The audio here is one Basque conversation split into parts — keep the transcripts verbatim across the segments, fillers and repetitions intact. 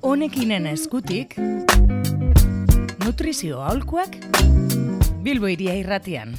honekinen eskutik, nutrizio aholkuak, Bilbo Hiria Irratian.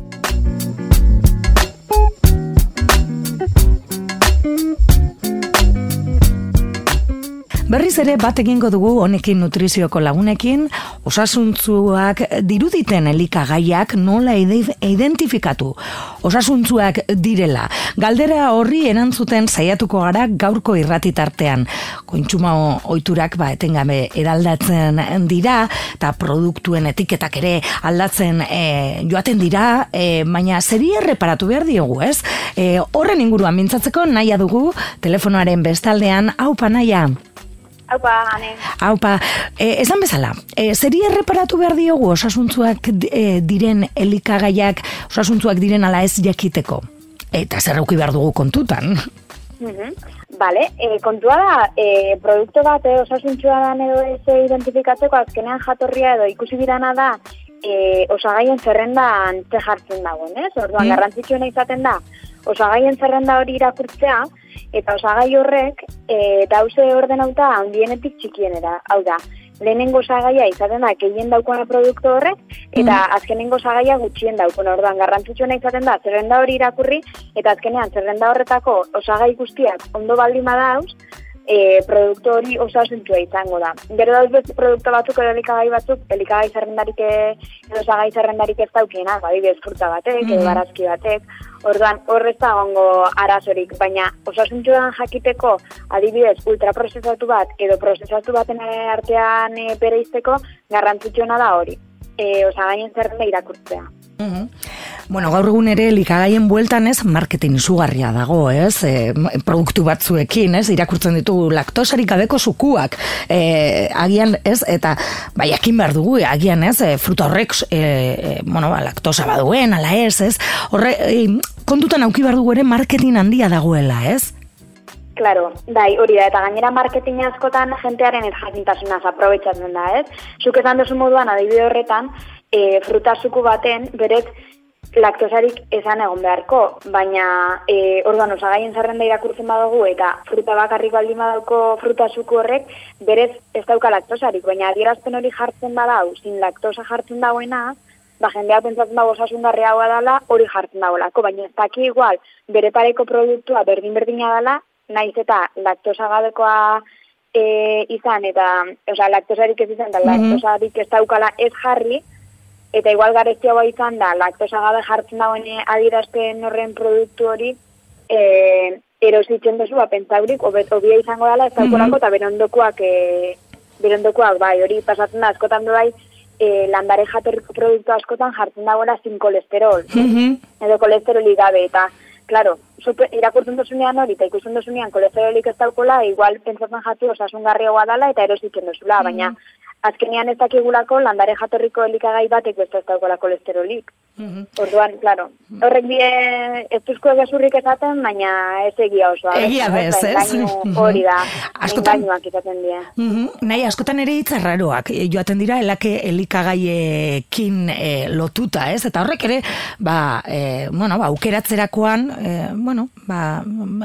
Berriz ere bat egingo dugu honekin nutrizioko lagunekin, osasuntzuak diruditen elikagaiak nola identifikatu, osasuntzuak direla. Galdera horri erantzuten saiatuko gara gaurko irratitartean. Kontsumo ohiturak ba etengabe eraldatzen dira, eta produktuen etiketak ere aldatzen e, joaten dira, e, baina zeri erreparatu behar diogu, ez? E, horren inguruan mintzatzeko naia dugu telefonoaren bestaldean, aupa naia. Haupa, ane. Haupa, eh, esan bezala, eh, zeri erreparatu behar diogu osasuntzuak eh, diren elikagaiak, osasuntzuak diren ala ez jakiteko? Eta zer auki behar dugu kontutan? Mm-hmm. Bale, eh, kontua da, eh, produktu bat eh, osasuntzua dan edo ez identifikatzeko azkenean jatorria edo ikusi birana da eh, osagaien zerrendan ze jartzen dagoen, ez? Orduan, mm. garrantzitsuena izaten da, osagaien zerrenda hori irakurtzea, eta osagai horrek e, dauze ordenauta handienetik txikienera. Hau da, lehenengo osagaia izaten da gehien daukona produktu horrek, eta mm. azkenengo osagaia gutxien daukona. Orduan, garrantzitsuena izaten da zerrenda hori irakurri, eta azkenean zerrenda horretako osagai guztiak ondo baldin badauz, e, produktu hori osasuntsua izango da. Gero dauz beste produktu batzuk edo elikagai batzuk, elikagai zerrendarik edo osagai zerrendarik ez daukienak, adibidez fruta batek, mm. edo barazki batek. Orduan, horrez da gongo arazorik, baina osasuntzuan jakiteko adibidez ultraprozesatu bat edo prozesatu baten artean e, bereizteko garrantzitsuena da hori. E, osagaien zerrenda irakurtzea. Uh-huh. Bueno, gaur egun ere elikagaien bueltan ez marketing izugarria dago, ez? E, produktu batzuekin, ez? Irakurtzen ditugu laktosarik gabeko zukuak. E, agian, ez? Eta bai, jakin behar dugu, agian, ez? E, fruta horrek, e, e, bueno, ba, laktosa baduen, ala ez, ez? Horre, e, kontutan auki behar dugu ere marketing handia dagoela, ez? Claro, bai, hori da, eta gainera marketing askotan jentearen erjakintasunaz aprobetxatzen da, ez? Zuk esan duzu moduan, adibide horretan, e, fruta zuku baten, berez, laktosarik esan egon beharko, baina e, orduan osagaien zerrenda irakurtzen badugu eta fruta bakarrik baldin badauko fruta zuku horrek, berez ez dauka laktosarik, baina adierazpen hori jartzen badau, sin laktosa jartzen dagoena, ba, jendea pentsatzen dago osasungarria hau dela, hori jartzen dagoelako, baina ez daki igual, bere pareko produktua berdin-berdina dela, naiz eta laktosa gabekoa e, izan, eta oza, laktosarik ez izan, da laktosarik ez daukala ez jarri, eta igual garestiagoa izan da, laktosa gabe jartzen dagoen adierazpen horren produktu hori, e, erositzen duzu, ba, pentsaurik, obia izango dela, ez daukolako, eta berondokoak, e, berondokoak, bai, hori pasatzen da, askotan du bai, e, landare jatorriko produktu askotan jartzen dagoela sin kolesterol, mm-hmm. edo kolesterolik gabe, eta, claro, irakurtzen dozunean hori, eta ikusten dozunean kolesterolik ez daukola, igual pentsatzen jatu osasungarriagoa dela, eta erositzen duzula, mm-hmm. baina, azkenean ez dakigulako landare jatorriko elikagai batek beste ez daukola kolesterolik. Mm-hmm. Orduan, claro, horrek bie ez duzko egezurrik esaten, baina ez egia osoa. Egia bez, ez? Hori da, engainoak izaten dira. Mm-hmm. Nahi, askotan ere hitzarraroak joaten dira elake elikagaiekin e, lotuta, ez? Eta horrek ere, ba, e, bueno, ba, aukeratzerakoan, e, bueno, ba,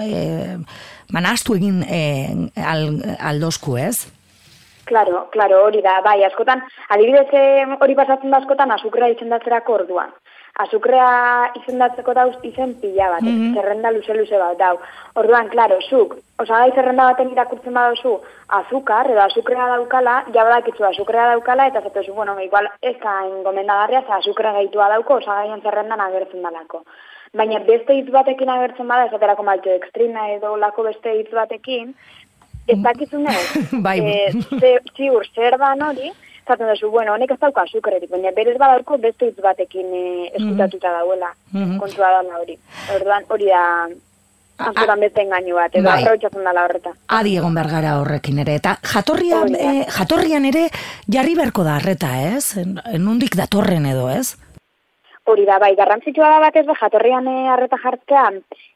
e, manastu egin e, al, aldozku, ez? Claro, claro, hori da, bai, askotan, adibidez hori pasatzen da askotan azukrea izendatzerako orduan. Azukrea izendatzeko dauz izen pila bat, mm-hmm. zerrenda luze-luze bat dau. Orduan, claro, zuk, osagai zerrenda baten irakurtzen badozu azukar, edo azukrea daukala, jabadakitzu azukrea daukala, eta zatozu, bueno, igual ez da ingomendagarria, za azukrea gaitua dauko, osagaien zerrendan agertzen dalako. Baina beste hitz batekin agertzen bada, esaterako maltodextrina edo lako beste hitz batekin, ez dakizunez, bai. e, ziur zer da hori, zaten duzu, bueno, honek ez dauka azukrerik, baina berez badauko beste hitz batekin e, eskutatuta dauela, mm-hmm. kontua da hori. Orduan hori da, askotan beste engainu bat, edo bai. Aprobetxatzen dela horreta. Adi egon behar gara horrekin ere, eta jatorrian, e, jatorrian ere jarri beharko da harreta, ez? Nondik datorren edo, ez? Hori da, bai, garrantzitsua da bat ez da, jatorrian harreta jartzea,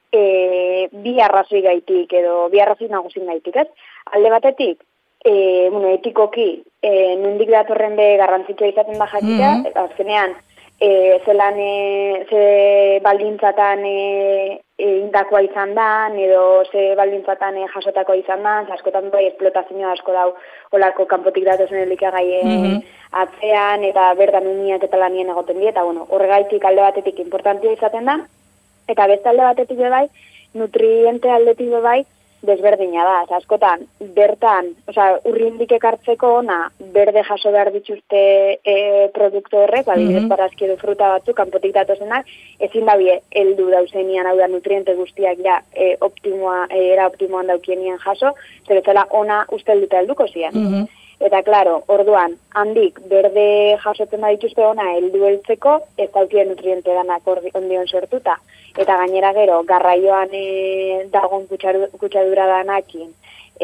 E, bi arrazoi gaitik edo bi arrazoi nagusin gaitik, ez? Alde batetik, e, bueno, etikoki, e, nondik datorren be garrantzitsua izaten da jakitea, mm-hmm. azkenean, e, zelan, e, ze baldintzatan e, indakoa izan da, edo ze baldintzatan e, jasotakoa izan da, askotan bai esplotazioa asko dau olako kanpotik datozen elikagaien mm-hmm. atzean, eta bertan uniak eta lanien egoten die, eta bueno, horregaitik alde batetik importantia izaten da, eta beste alde batetik bai, nutriente aldetik bai, desberdina da, oza, askotan, bertan, oza, urrindik ekartzeko ona, berde jaso behar dituzte e, produktu horrek, adibidez, mm-hmm. barazki edo fruta batzuk, kanpotik datozenak, ezin dabie, heldu dauzenian, hau da, nutriente guztiak ja, e, optimoa, e, era optimoan daukienian jaso, zer bezala ona ustelduta helduko zian. Mm-hmm. Eta, klaro, orduan, handik, berde jasotzen badituzte ona, heldu heltzeko, ez daukien nutriente danak ondion sortuta. Eta gainera gero, garraioan e, dagon kutsadura danakin,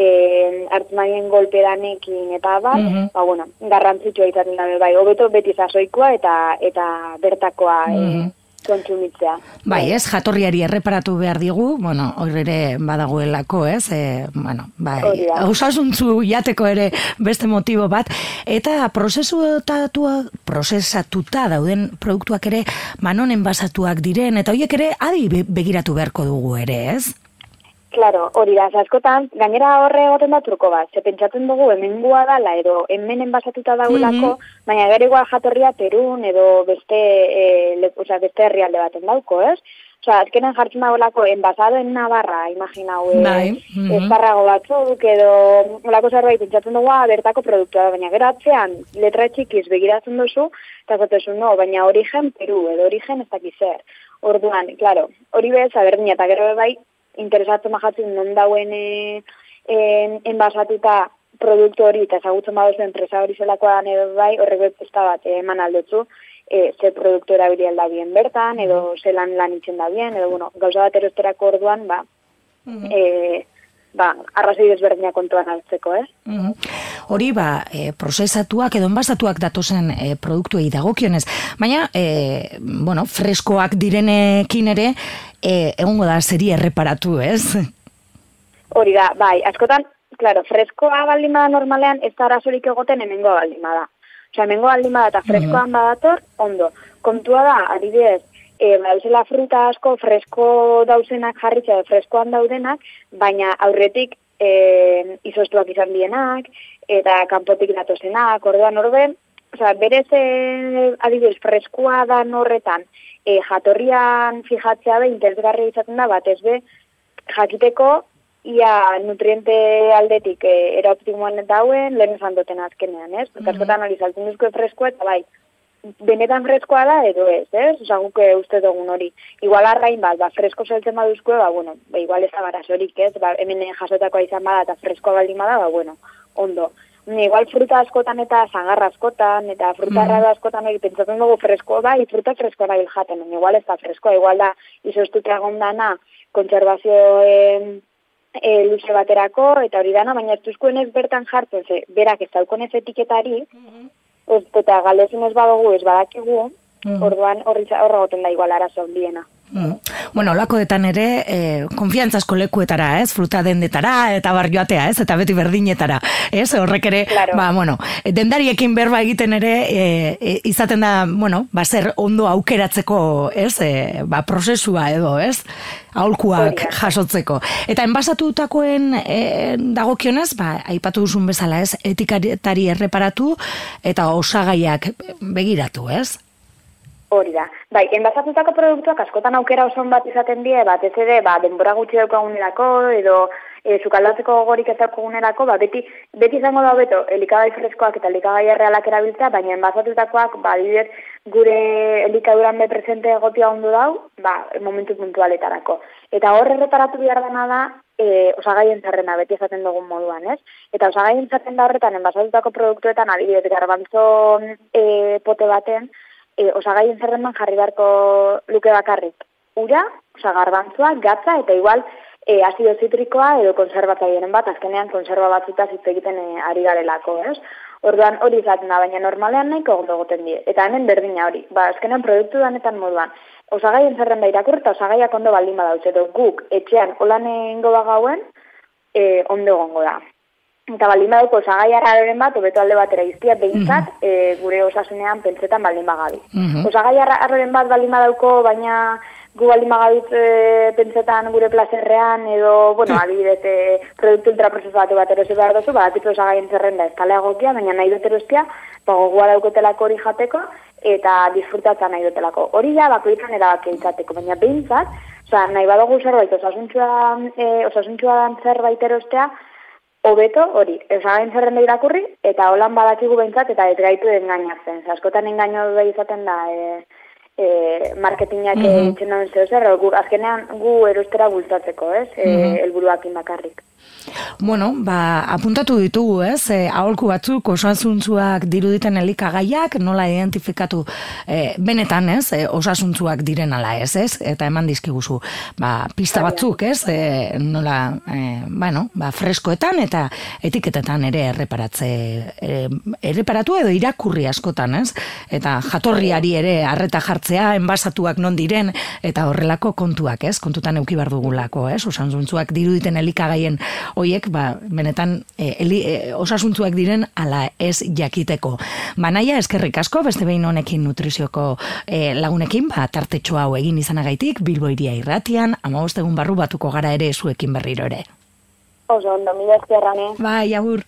e, hartmanien golpe danekin, eta bat, mm-hmm. ba, bueno, garrantzitsua izaten da, bai, hobeto beti zazoikoa eta eta bertakoa mm-hmm. e, kontsumitzea. Bai, ez, jatorriari erreparatu behar digu, bueno, hor ere badagoelako, ez, e, bueno, bai, osasuntzu jateko ere beste motibo bat, eta prozesutatua, prozesatuta dauden produktuak ere manonen basatuak diren, eta horiek ere adi begiratu beharko dugu ere, ez? Claro, hori da, askotan, gainera horre egoten da truko bat, ze pentsatzen dugu hemengoa dala edo hemenen basatuta daulako, mm-hmm. baina gero igual jatorria Perun edo beste, e, le, oza, beste herrialde baten dauko, ez? Osa, azkenen jartzen dagoelako enbasado en Navarra, imaginau, e, mm-hmm. esparrago batzuk edo olako zerbait pentsatzen dugu bertako produktua da, baina gero atzean letra txikiz begiratzen duzu, eta zatezu, no, baina origen Peru edo origen ez dakizer. Orduan, claro, hori bez, aberdina, eta gero bai, interesatzen mahatzen non dauen e, en, enbasatuta produktu hori, eta ezagutzen badozu enpresa hori zelakoan edo bai, horrek besta bat eman aldotzu, e, ze produktu erabili alda bien bertan, edo zelan lan itxen da bien, edo bueno, gauza bat erosterako orduan, ba, mm-hmm. e, ba, arrazoi desberdinak kontuan hartzeko, eh? Mm-hmm. Hori, ba, e, prozesatuak edo enbasatuak datozen e, produktuei dagokionez, baina, e, bueno, freskoak direnekin ere, e, egongo da zeri erreparatu, ez? Hori da, bai, askotan, claro, freskoa baldin bada normalean, ez da arazorik egoten hemengo baldin bada. Osea, hemengo baldin bada eta freskoan badator, ondo. Kontua da, adibidez, e, dauzela fruta asko, fresko dauzenak jarritza, freskoan daudenak, baina aurretik e, izostuak izan dienak, eta kanpotik datozenak, orduan orden, osea, berez e, adibidez, freskoa da horretan, e, jatorrian fijatzea be, interesgarri izaten da, bat ez be, jakiteko, ia nutriente aldetik e, era optimoan dauen, lehen esan duten azkenean, ez? Porque mm-hmm. askotan hori saltzen duzko freskoa, eta bai, benetan freskoa da edo ez, ez? Osa, guke uste dugun hori. Igual arrain bat, ba, fresko saltzen baduzko, ba, bueno, ba, igual ez da barazorik, ez? Ba, hemen jasotakoa izan bada eta freskoa baldin bada, ba, bueno, ondo. Igual fruta askotan eta zagarra askotan, eta fruta mm. rara askotan hori pentsatzen dugu fresko bai, fruta freskoa nahi jaten, igual ez da freskoa, igual da izoztuta gondana kontserbazio e, e, luze baterako, eta hori dana, baina ez duzkoen ez bertan jartzen, ze, berak ez daukonez etiketari, mm-hmm. ez, eta galdezin ez badugu, ez badakigu, mm-hmm. orduan horri goten da igual arazo ondiena. Mm. Bueno, lakoetan ere, eh, konfiantzazko lekuetara, ez, fruta dendetara, eta barjoatea, ez, eta beti berdinetara, ez, horrek ere, claro. Ba, bueno, dendariekin berba egiten ere, e, e, izaten da, bueno, ba, zer ondo aukeratzeko, ez, e, ba, prozesua edo, ez, aholkuak jasotzeko. Eta enbasatutakoen e, dagokionez, ba, aipatu duzun bezala, ez, etiketari erreparatu, eta osagaiak begiratu, ez? Hori da. Bai, enbasatutako produktuak askotan aukera oson bat izaten die, bat ez ere, ba, denbora gutxi daukagunerako, edo e, sukaldatzeko gogorik ez daukagunerako, ba, beti, beti izango da beto, elikagai freskoak eta elikagai errealak erabiltza, baina enbasatutakoak, ba, dibet, gure elikaduran be presente egotia ondo dau, ba, momentu puntualetarako. Eta hor erreparatu behar dena da, e, osagaien zerrena, beti esaten dugun moduan, ez? Eta osagaien zerren da horretan, enbasatutako produktuetan, adibidez, garbanzo e, pote baten, E, osagaien zerrendan jarri beharko luke bakarrik ura, osa garbantzua, gatza, eta igual e, azido zitrikoa edo konserbatzaileen bat, azkenean konserba batzuta hitz egiten e, ari garelako, ez? Orduan hori izaten da, baina normalean nahiko ondo egoten die. Eta hemen berdina hori, ba, azkenean produktu danetan moduan, osagaien zerrenda irakur eta osagaiak ondo baldin badauz, edo guk etxean holan egingo bagauen, e, ondo egongo da. Eta baldin badauko osagai arraroren bat, obeto alde batera iztia, behintzat, mm-hmm. e, gure osasunean pentsetan baldin bagabi. Mm-hmm. Osagai arraroren bat baldin badauko, baina gu baldin magabitz e, pentsetan gure plazerrean, edo, bueno, adibidez, e, produktu ultraprozesatu bat erosi behar duzu, ba, tipo osagaien zerrenda ez tala egokia, baina nahi dut erostia, ba, gogoa daukotelako hori jateko, eta disfrutatzen nahi dutelako. Hori ja, bakoitzan erabakia izateko, baina behintzat, oza, nahi badugu zerbait, osasuntxua, e, osasuntxua dan zerbait erostea, hobeto hori, osagaien zerrenda irakurri, eta holan badakigu behintzat, eta ez gaitu engainatzen. Askotan engaino da izaten da, e, E, marketingak mm -hmm. itxen dauen zeu zer, gu, azkenean gu erostera bultzatzeko, ez, e, mm -hmm. elburuakin bakarrik. Bueno, ba, apuntatu ditugu, ez, e, aholku batzuk, osasuntzuak diruditen elikagaiak, nola identifikatu e, benetan, ez, e, osasuntzuak diren ala ez, ez, eta eman dizkiguzu, ba, pista batzuk, ez, e, nola, e, bueno, ba, freskoetan eta etiketetan ere erreparatze, e, erreparatu edo irakurri askotan, ez, eta jatorriari ere arreta jartzea, enbasatuak non diren, eta horrelako kontuak, ez, kontutan euki bar dugulako, ez, osasuntzuak diruditen elikagaien hoiek, ba, benetan e, eli, e, osasuntzuak diren ala ez jakiteko. Banaia, eskerrik asko, beste behin honekin nutrizioko e, lagunekin, ba, tartetxo hau egin izanagaitik, Bilbo Hiria Irratian, hamabost egun barru batuko gara ere zuekin berriro ere. Oso ondo, mila eskerrane. Bai, agur.